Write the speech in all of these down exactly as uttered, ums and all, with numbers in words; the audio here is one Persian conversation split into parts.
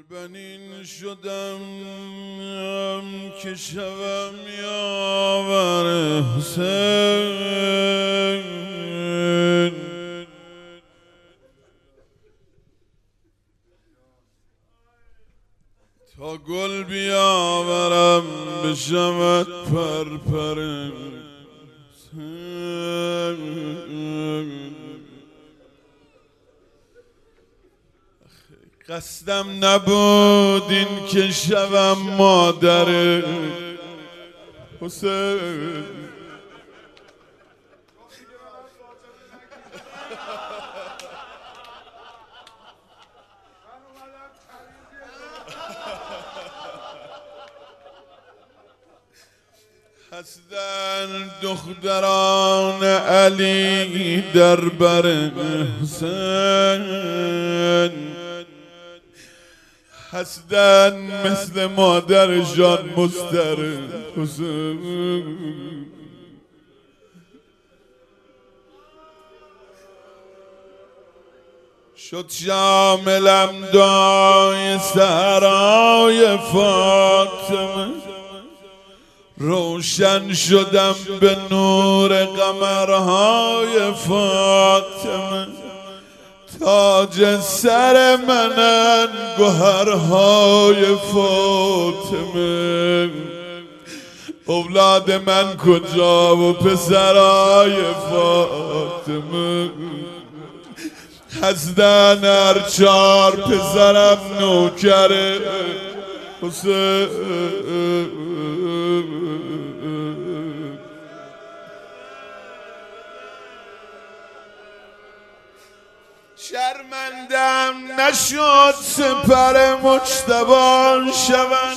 بنین شدم که شوم یاور حسین، تا گل بیاورم بشود پرپر قصدم نبود این که شوم مادر حسین. هستند دختران علی در بر حسین، هستند مثل مادرشان مستر حسین. شد شاملم دعای سحرای فاطمه، روشن شدم به نور قمرهای فاطمه. تاج سر منن گوهرهای فاطمه، اولاد من کجا و پسرای فاطمه؟ هستن هر چار پسرم نوکر حسین. شرمندم نشد سپر مجتبی شوم،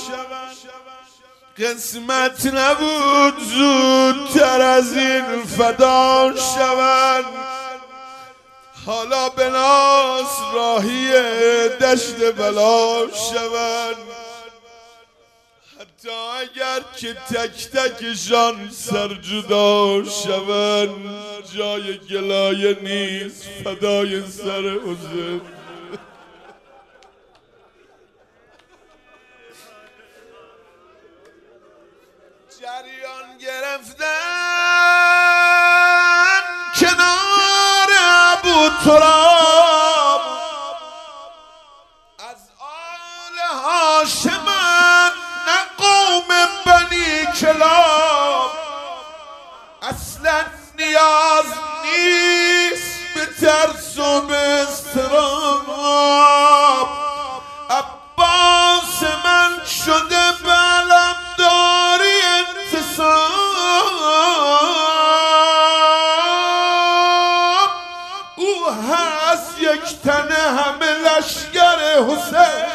قسمت نبود زودتر از این فدا شوم. حالا به ناز راهی دشت بلا شوم، حتی اگر که تک تکشان سرجدا شوند. جای گلایه نیست فدای سر حسین. جریان گرفتن کنار ابو تراب، از آل هاشمن نه قوم بنی کلاب. اصلا نیاز نیست به ترس و به اضطراب، عباس من شده به علمداری انتصاب. او هست یک تنه همه لشگر حسین.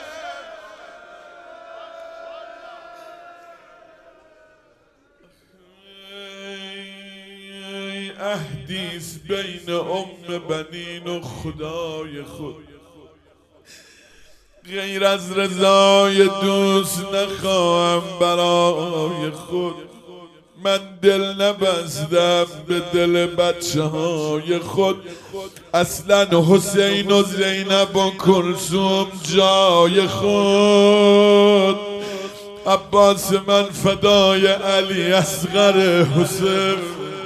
عهدیست بین ام بنین و خدای خود، غیر از رضای دوست نخواهم برای خود. من دل نبستم به دل بچه های خود، اصلا حسین و زینب و کلثوم جای خود. عباس من فدای علی اصغر حسین.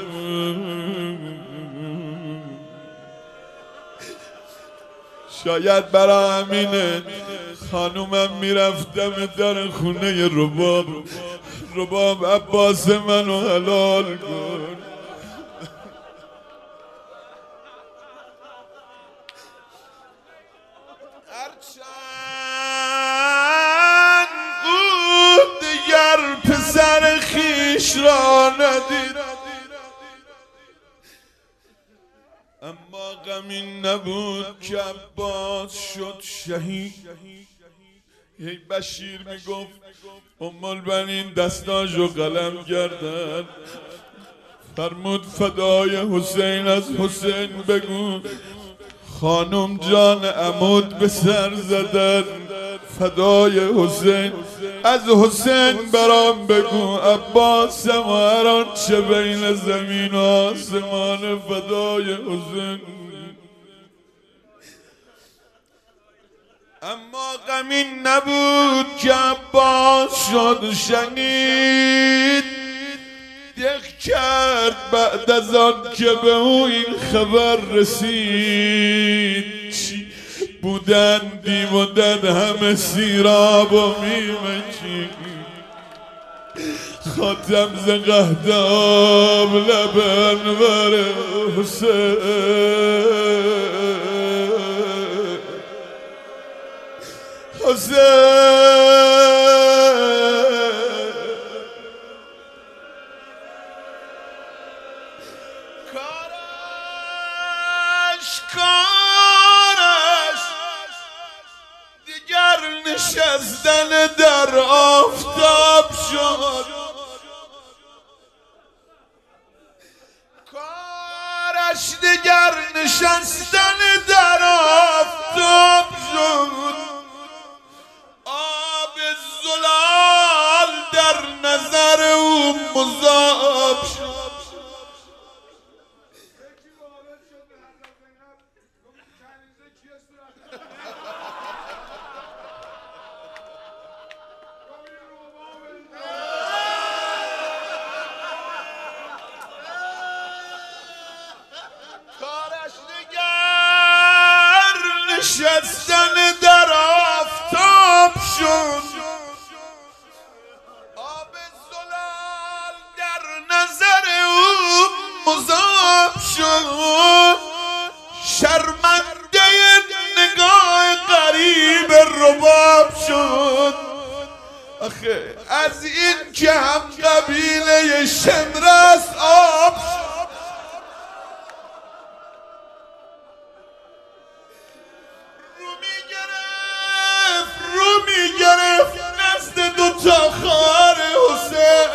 شاید برا همینه خانومم میرفتم در خونه رباب، رباب عباس منو حلال کن. هرچند او دیگر پسر خیش را ندید، اما غمی نبود که عباس شد شهید. هی بشیر میگفت ام البنین دستاشو قلم کردن، فرمود فدای حسین از حسین بگو. خانم جان عمود به سر زدن، فدای حسین از حسین برام بگو. عباس و هر آنچه بین زمین و آسمان فدای حسین. اما غمی نبود که عباس شد شنید، دق کرد بعد از آن که به او این خبر رسید. چی بودن دیودن همه سیراب و میمچی، خاتم ز قهداب لب انور حسین کارش کارش دیگر نشستن در آفتاب شد، کارش دیگر نشستن در آفتاب شد. آب زلال در نظر او مذاب شد. کارش دیگر نشستن در آفتاب شد. آب زلال در نظر او مذاب شد. شرمنده نگاه غریب رباب شد. آخه از این که هم قبیله شمر است آب شد. گرفت نزد دوتا خار حسین.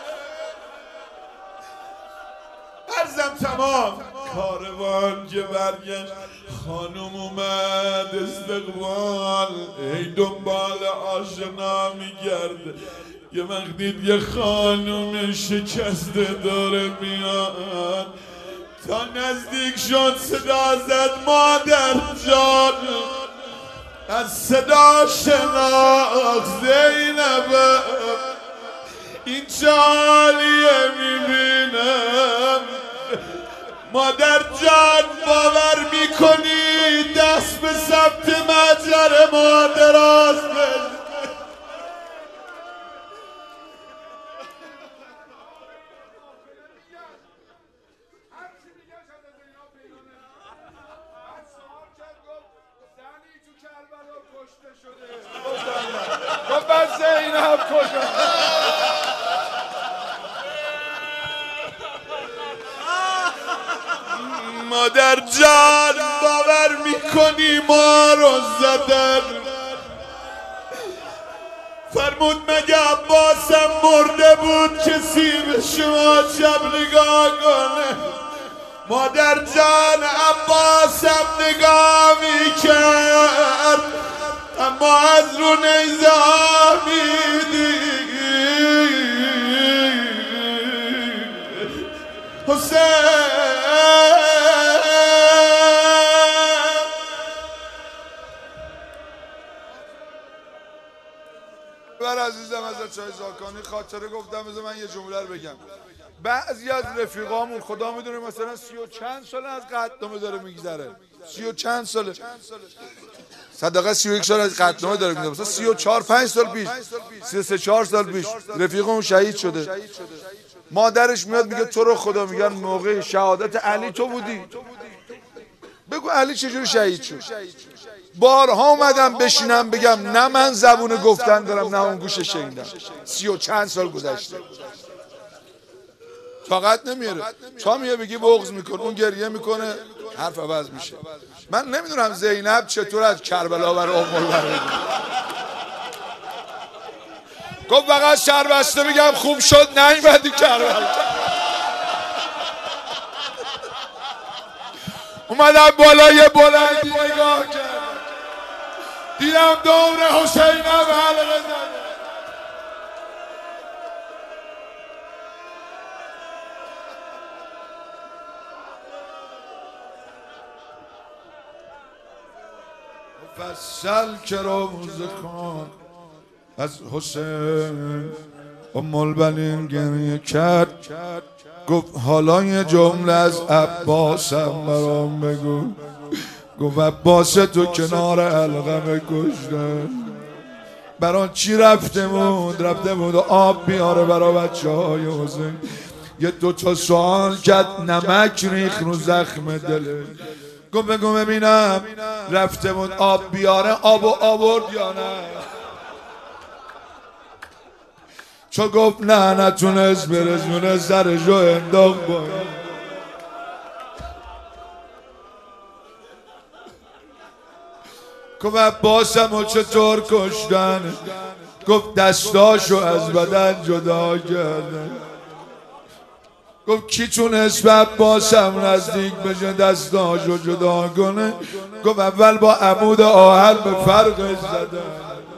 عرضم تمام کاروان که برگشت خانم اومد استقبال. ای دنبال آشنا میگرده یه وقتی یه خانم شکسته داره میاد. تا نزدیک شد صدا زد مادر جان. از صدا شناخت زینب این چالیه میبینم. مادر جان باور میکنی دست به ثبت مجر ما دراز بزن. گفتن زینب کجا؟ مادر جان باور میکنی ما رو زدن. فرمود مگه عباسم مرده بود کسی به شما شب نگاه کنه؟ مادر جان عباسم نگاه میکرد اما از رو نیزه آمیدی. حسین بر عزیزم از چای زاکانی خاطره گفتم بذار من یه جمله رو بگم. بعضی از رفیقامون خدا میدونه مثلا سی و چند ساله از قطعنامه داره میگذره، سی و چند ساله صدقه سی و یک سال از قطعنامه داره میگذره، مثلا سی و چهار پنج سال پیش، سی و سه چهار سال پیش رفیقمون شهید شده. مادرش میاد میگه تو رو خدا میگن موقع شهادت علی تو بودی، بگو علی چجوری شهید شد. بارها اومدم بشینم بگم نه من زبون گفتن دارم نه اون گوش شنیدم. سی و چند سال گذشته طاقت نمیاره. تا میه بگی بغض میکن اون گریه میکنه حرف عوض میشه. من نمیدونم زینب چطور از کربلا بر ام البرید گفت فقط شربسته بگم خوب شد نیومدی کربلا. اومدم بالای بلندی نگاه کردم دیدم دور حسینم حلقه زده. سل که روز خان از حسین ام البنین گریه کرد گفت حالا یه جمله از عباسم برام بگو گفت عباس تو کنار علقمه کشته برای چی رفته بود رفته بود آب بیاره برای بچه های حسین یه دوتا سوال کرد نمک ریخ رو زخم دله گفت بگو ببینم رفته بود آب بیاره آب و آورد یا نه چو گفت نه نتونست برسونه سرشو انداخت باید گفت عباسم و چطور کشتن گفت دستاشو از بدن جدا کردن گفت کی تونست به عباسم نزدیک بشه دستاشو جدا کنه گفت اول با عمود آهن به فرقش زدن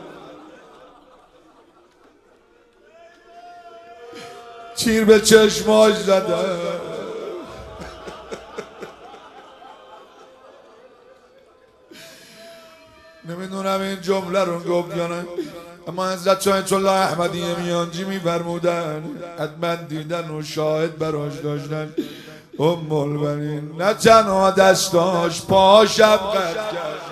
تیر به چشماش زدن نمیدونم این جمله رو گفت یا نه اما حضرت آیت الله احمدی میانجی میفرمودن حتما دیدن و شاهد براش داشتن ام البنین نه تنها دستاش پاشم قد کرد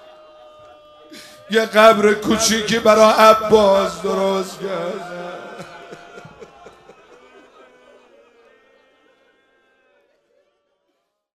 یه قبر کوچیکی برای عباس درست کرد